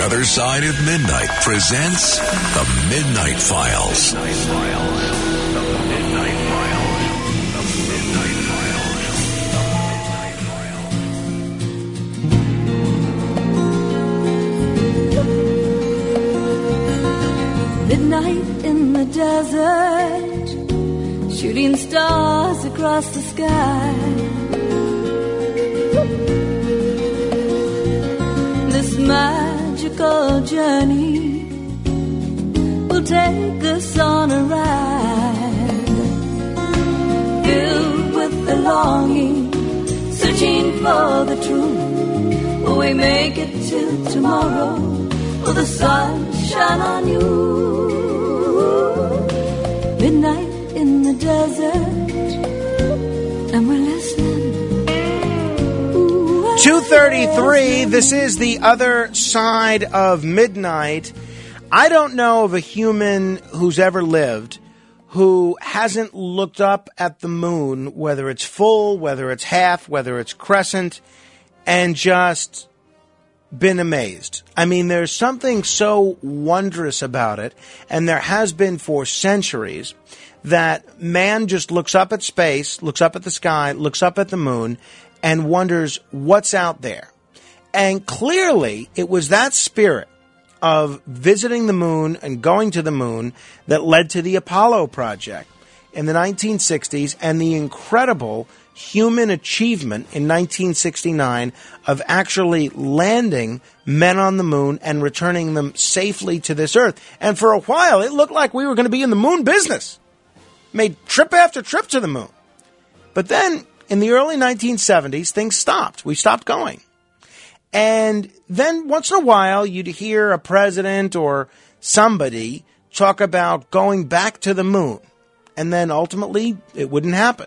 Other Side of Midnight presents The Midnight Files. Midnight in the desert, shooting stars across the sky. This magical journey will take us on a ride, filled with the longing, searching for the truth. Will we make it to tomorrow? Will the sun shine on you? Midnight in the desert, and we're listening. 2:33, this is The Other Side of Midnight. I don't know of a human who's ever lived who hasn't looked up at the moon, whether it's full, whether it's half, whether it's crescent, and just been amazed. I mean, there's something so wondrous about it, and there has been for centuries, that man just looks up at space, looks up at the sky, looks up at the moon, and wonders what's out there. And clearly, it was that spirit of visiting the moon and going to the moon that led to the Apollo project in the 1960s and the incredible human achievement in 1969 of actually landing men on the moon and returning them safely to this earth. And for a while, it looked like we were going to be in the moon business. Made trip after trip to the moon. But then, in the early 1970s, things stopped. We stopped going. And then, once in a while, you'd hear a president or somebody talk about going back to the moon. And then, ultimately, it wouldn't happen.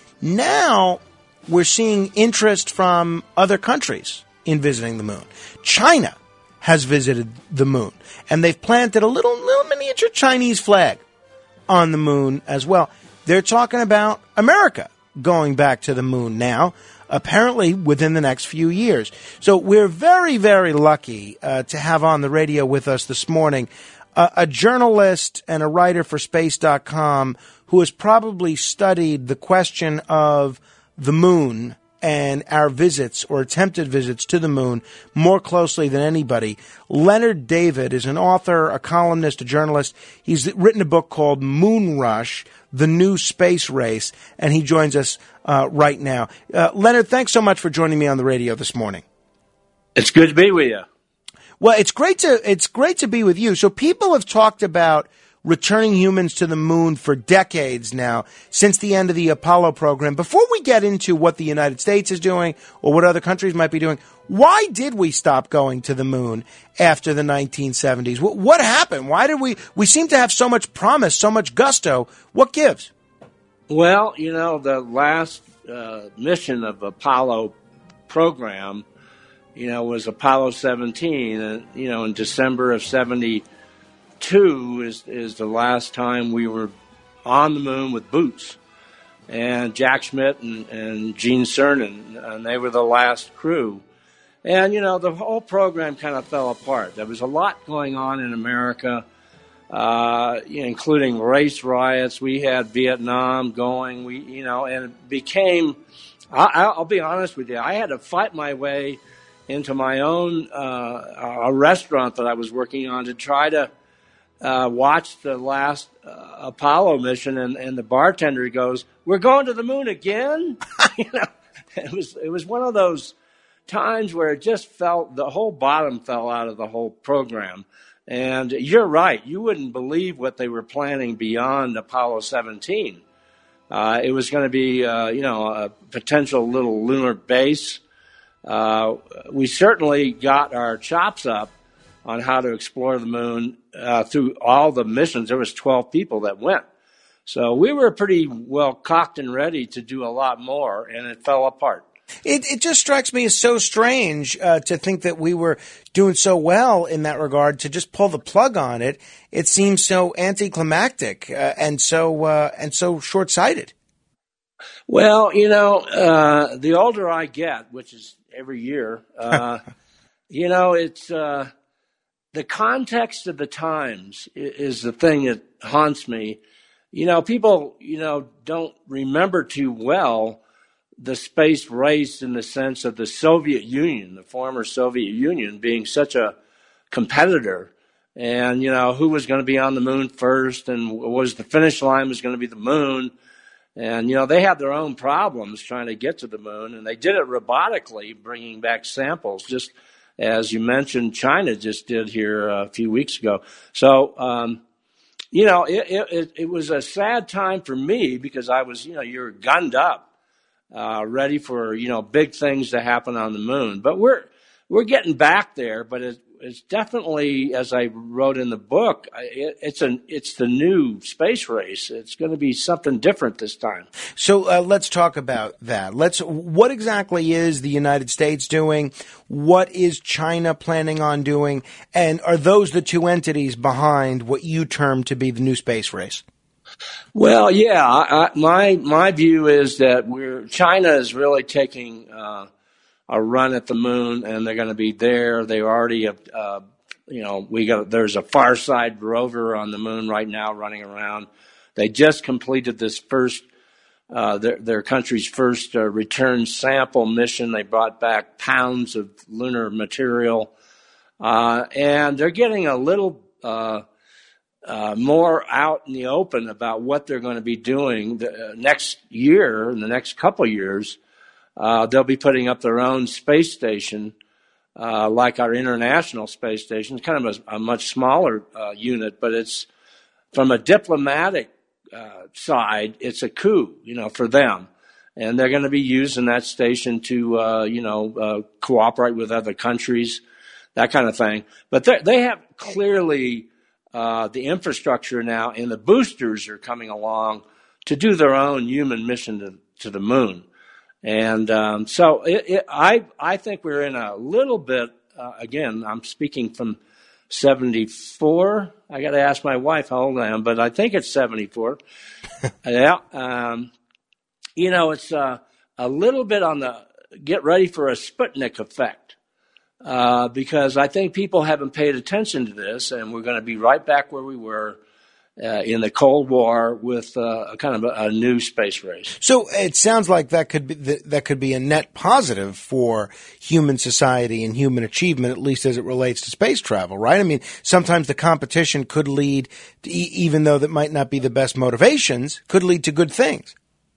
Now, we're seeing interest from other countries in visiting the moon. China has visited the moon, and they've planted a little miniature Chinese flag on the moon as well. They're talking about America going back to the moon now, apparently within the next few years. So we're very, very lucky to have on the radio with us this morning a journalist and a writer for Space.com who has probably studied the question of the moon and our visits or attempted visits to the moon more closely than anybody. Leonard David is an author, a columnist, a journalist. He's written a book called Moon Rush, The New Space Race, and he joins us right now. Leonard, thanks so much for joining me on the radio this morning. It's good to be with you. Well, it's great to be with you. So people have talked about returning humans to the moon for decades now, since the end of the Apollo program. Before we get into what the United States is doing or what other countries might be doing, why did we stop going to the moon after the 1970s? What happened? Why did we seem to have so much promise, so much gusto? What gives? Well, the last mission of Apollo program, was Apollo 17, and, in December of 72 is the last time we were on the moon with boots. And Jack Schmitt and Gene Cernan, and they were the last crew. And, the whole program kind of fell apart. There was a lot going on in America, including race riots. We had Vietnam going, and it became, I'll be honest with you, I had to fight my way into my own a restaurant that I was working on to try to watch the last Apollo mission, and the bartender goes, "We're going to the moon again?" It was one of those times where it just felt the whole bottom fell out of the whole program. And you're right, you wouldn't believe what they were planning beyond Apollo 17. It was going to be, a potential little lunar base. We certainly got our chops up on how to explore the moon through all the missions. There was 12 people that went. So we were pretty well cocked and ready to do a lot more, and it fell apart. It just strikes me as so strange to think that we were doing so well in that regard to just pull the plug on it. It seems so anticlimactic and so short-sighted. Well, the older I get, which is every year, it's the context of the times is the thing that haunts me. People, don't remember too well the space race in the sense of the Soviet Union, the former Soviet Union, being such a competitor. And, who was going to be on the moon first, and was the finish line was going to be the moon. And, they had their own problems trying to get to the moon, and they did it robotically, bringing back samples, just as you mentioned, China just did here a few weeks ago. So, it was a sad time for me because I was, you're gunned up, ready for, big things to happen on the moon. But we're getting back there, but it's definitely, as I wrote in the book, it's the new space race. It's going to be something different this time. So let's talk about that. What exactly is the United States doing? What is China planning on doing? And are those the two entities behind what you term to be the new space race? Well, yeah, my view is that China is really taking a run at the moon, and they're going to be there. They already have, there's a Farside rover on the moon right now running around. They just completed this first, their country's first return sample mission. They brought back pounds of lunar material, and they're getting a little more out in the open about what they're going to be doing next year, in the next couple of years. They'll be putting up their own space station, like our International Space Station. It's kind of a much smaller unit, but it's from a diplomatic side, it's a coup, for them. And they're going to be using that station to, cooperate with other countries, that kind of thing. But they have clearly the infrastructure now, and the boosters are coming along to do their own human mission to the moon. And so I think we're in a little bit, again, I'm speaking from 74. I got to ask my wife how old I am, but I think it's 74. Yeah. It's a little bit on the get ready for a Sputnik effect, because I think people haven't paid attention to this, and we're going to be right back where we were in the Cold War with a kind of a new space race. So it sounds like that could be a net positive for human society and human achievement, at least as it relates to space travel, right? I mean, sometimes the competition could lead, even though that might not be the best motivations, could lead to good things.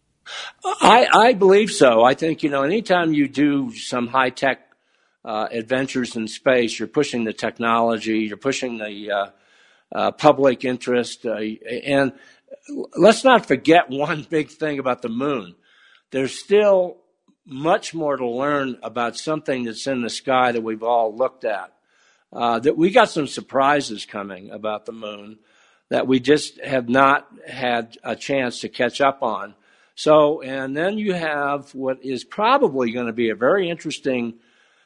I believe so. I think, anytime you do some high-tech adventures in space, you're pushing the technology, you're pushing the public interest. And let's not forget one big thing about the moon. There's still much more to learn about something that's in the sky that we've all looked at. That we got some surprises coming about the moon that we just have not had a chance to catch up on. So, and then you have what is probably going to be a very interesting,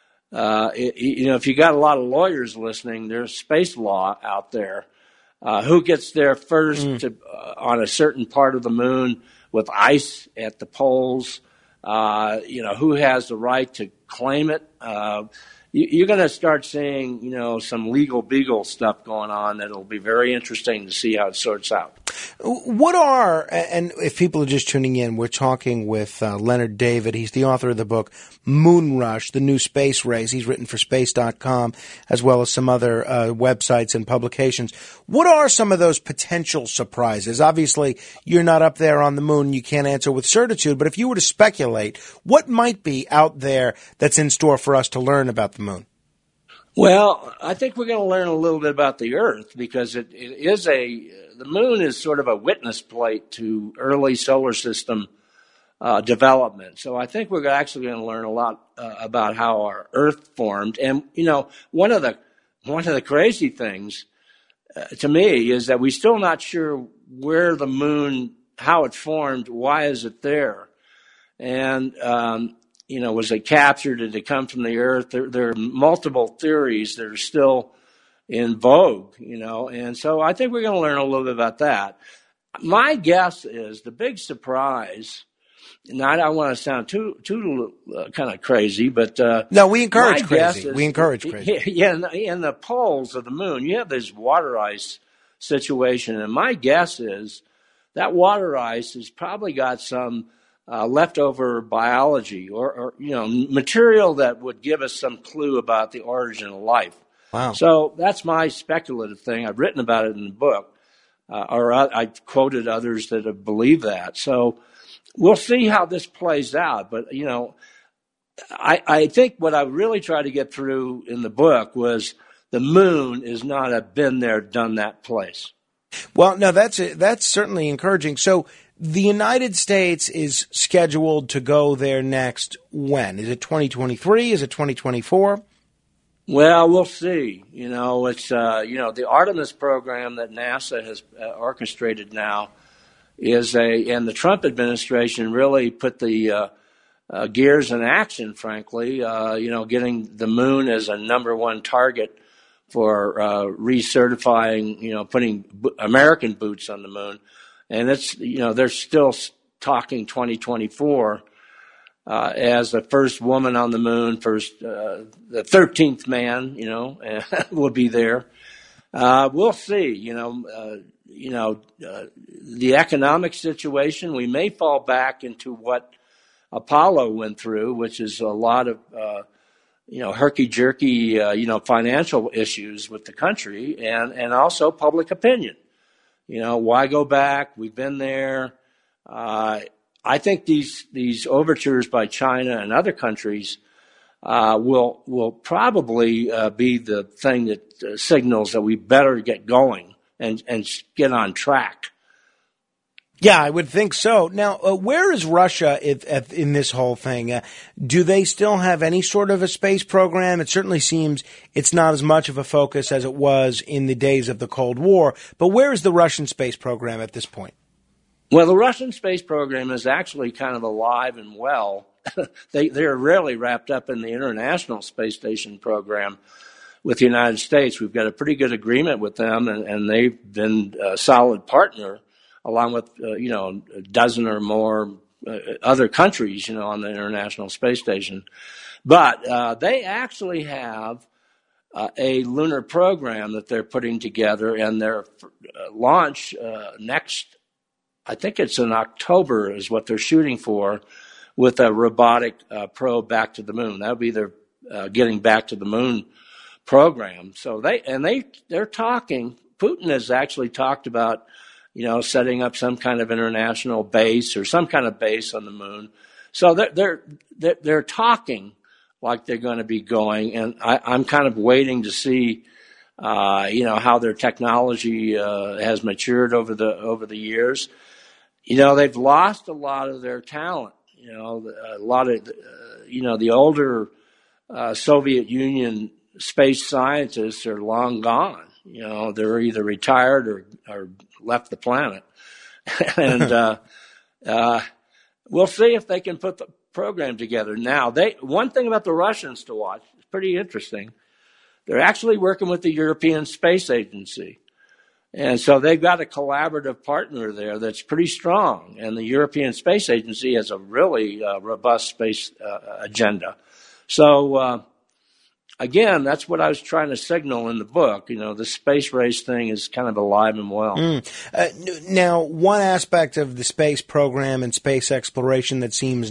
if you got a lot of lawyers listening, there's space law out there. Who gets there first on a certain part of the moon with ice at the poles? Who has the right to claim it? You're going to start seeing, some legal beagle stuff going on that'll be very interesting to see how it sorts out. What are, and if people are just tuning in, we're talking with Leonard David. He's the author of the book Moon Rush, The New Space Race. He's written for Space.com as well as some other websites and publications. What are some of those potential surprises? Obviously, you're not up there on the moon. You can't answer with certitude. But if you were to speculate, what might be out there that's in store for us to learn about the moon? Well, I think we're going to learn a little bit about the Earth because the moon is sort of a witness plate to early solar system development. So I think we're actually going to learn a lot about how our Earth formed. And one of the crazy things to me is that we're still not sure where the moon, how it formed, why is it there, and was it captured? Did it come from the Earth? There are multiple theories that are still in vogue, and so I think we're going to learn a little bit about that. My guess is the big surprise now I don't want to sound too kind of crazy, but no, we encourage my guess crazy. is, We encourage crazy. Yeah, in the poles of the moon, you have this water ice situation, and my guess is that water ice has probably got some leftover biology or material that would give us some clue about the origin of life. Wow. So that's my speculative thing. I've written about it in the book, or I quoted others that have believed that. So we'll see how this plays out. But, I think what I really tried to get through in the book was the moon is not a been there, done that place. Well, no, that's certainly encouraging. So the United States is scheduled to go there next when? Is it 2023? Is it 2024? Well, we'll see. It's the Artemis program that NASA has orchestrated now and the Trump administration really put the gears in action, frankly, getting the moon as a number one target for recertifying, putting American boots on the moon. And it's, they're still talking 2024 as the first woman on the moon, the 13th man, will be there. We'll see, the economic situation, we may fall back into what Apollo went through, which is a lot of, herky-jerky, financial issues with the country and also public opinion. Why go back? We've been there. I think these overtures by China and other countries will probably be the thing that signals that we better get going and get on track. Yeah, I would think so. Now, where is Russia in this whole thing? Do they still have any sort of a space program? It certainly seems it's not as much of a focus as it was in the days of the Cold War. But where is the Russian space program at this point? Well, the Russian space program is actually kind of alive and well. They're really wrapped up in the International Space Station program with the United States. We've got a pretty good agreement with them, and they've been a solid partner along with, a dozen or more other countries, on the International Space Station. But they actually have a lunar program that they're putting together, and their launch next, I think it's in October is what they're shooting for, with a robotic probe back to the moon. That would be their getting back to the moon program. So they're talking. Putin has actually talked about, setting up some kind of international base or some kind of base on the moon. So they're talking like they're going to be going, and I'm kind of waiting to see, how their technology has matured over the years. They've lost a lot of their talent. A lot of the older Soviet Union space scientists are long gone. They're either retired or left the planet. And we'll see if they can put the program together. Now, one thing about the Russians to watch, it's pretty interesting. They're actually working with the European Space Agency. And so they've got a collaborative partner there that's pretty strong. And the European Space Agency has a really robust space agenda. So, again, that's what I was trying to signal in the book. The space race thing is kind of alive and well. Now, one aspect of the space program and space exploration that seems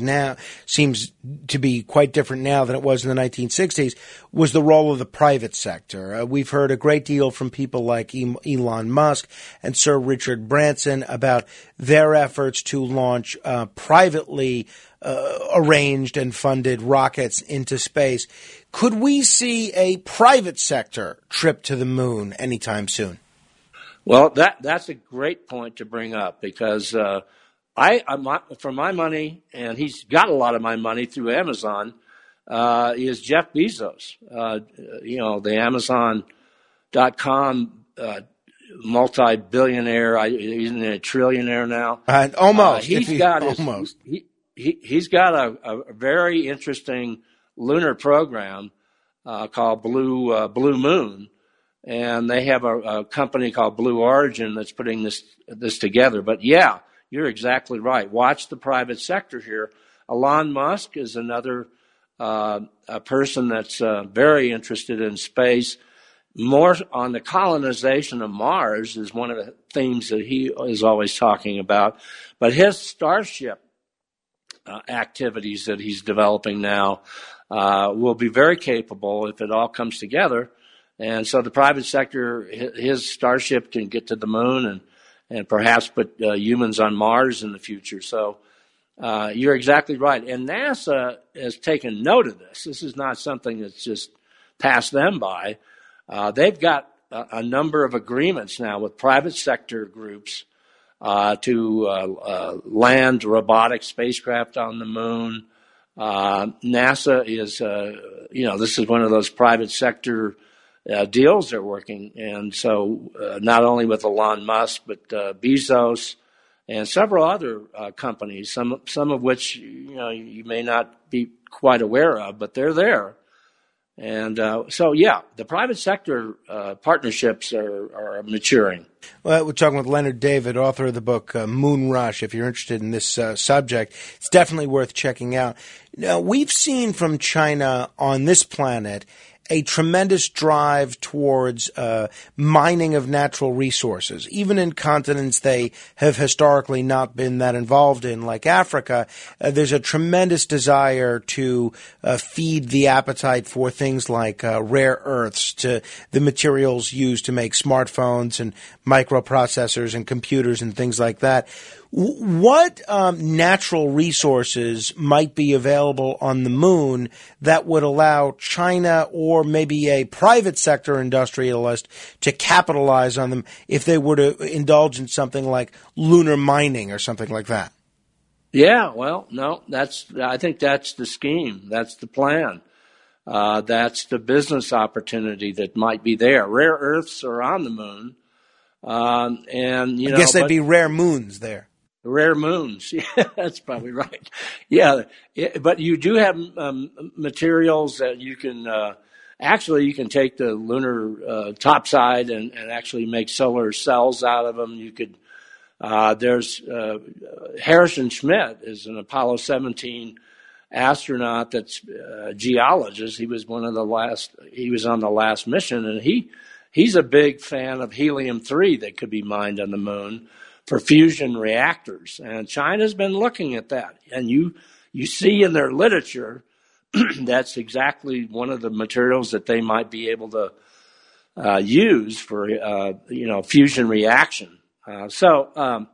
to be quite different now than it was in the 1960s was the role of the private sector. We've heard a great deal from people like Elon Musk and Sir Richard Branson about their efforts to launch privately arranged and funded rockets into space. Could we see a private sector trip to the moon anytime soon? Well, that's a great point to bring up because for my money, and he's got a lot of my money through Amazon, is Jeff Bezos. The Amazon.com multi-billionaire. He's a trillionaire now. Almost. He's got a very interesting lunar program called Blue Moon, and they have a company called Blue Origin that's putting this together. But yeah, you're exactly right. Watch the private sector here. Elon Musk is another a person that's very interested in space. More on the colonization of Mars is one of the themes that he is always talking about. But his Starship activities that he's developing now will be very capable if it all comes together. And so the private sector, his Starship can get to the moon and perhaps put humans on Mars in the future. So you're exactly right. And NASA has taken note of this. This is not something that's just passed them by. They've got a number of agreements now with private sector groups to land robotic spacecraft on the moon. NASA is, this is one of those private sector deals they're working. And so not only with Elon Musk, but Bezos and several other companies, some of which, you may not be quite aware of, but they're there. And the private sector partnerships are maturing. Well, we're talking with Leonard David, author of the book Moon Rush. If you're interested in this subject, it's definitely worth checking out. Now, we've seen from China on this planet a tremendous drive towards mining of natural resources, even in continents they have historically not been that involved in, like Africa. There's a tremendous desire to feed the appetite for things like rare earths, to the materials used to make smartphones and microprocessors and computers and things like that. What natural resources might be available on the moon that would allow China or maybe a private sector industrialist to capitalize on them if they were to indulge in something like lunar mining or something like that? Yeah, well, no, I think that's the scheme. That's the plan. That's the business opportunity that might be there. Rare earths are on the moon. I guess they'd be rare moons there. Rare moons. Yeah, that's probably right. Yeah, but you do have materials that you can you can take the lunar topside and actually make solar cells out of them. You could. There's Harrison Schmitt is an Apollo 17 astronaut that's a geologist. He was He was on the last mission, and he's a big fan of helium-3 that could be mined on the moon for fusion reactors. And China's been looking at that. And you see in their literature that's exactly one of the materials that they might be able to use for fusion reaction. But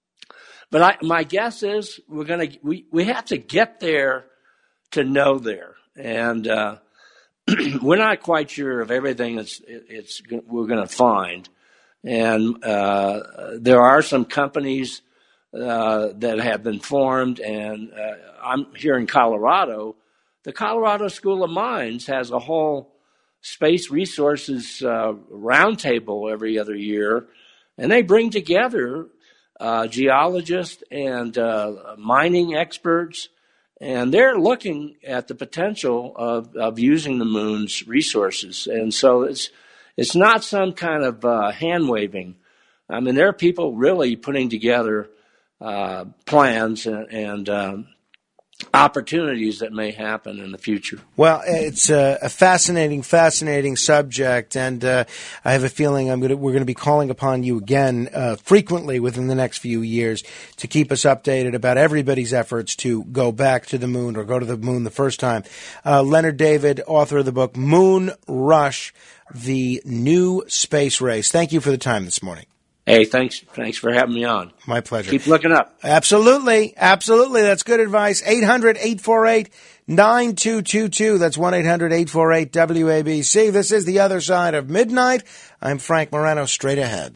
my guess is we have to get there to know there. And we're not quite sure of everything we're going to find. And there are some companies that have been formed, and I'm here in Colorado. The Colorado School of Mines has a whole space resources roundtable every other year, and they bring together geologists and mining experts, and they're looking at the potential of using the moon's resources. And so it's not some kind of hand-waving. I mean, there are people really putting together plans and opportunities that may happen in the future. Well, it's a fascinating subject, and I have a feeling we're going to be calling upon you again frequently within the next few years to keep us updated about everybody's efforts to go back to the moon or go to the moon the first time. Leonard David, author of the book Moon Rush, The New Space Race. Thank you for the time this morning. Hey, thanks for having me on. My pleasure. Keep looking up. Absolutely. That's good advice. 800-848-9222. That's 1-800-848-WABC. This is The Other Side of Midnight. I'm Frank Morano. Straight ahead.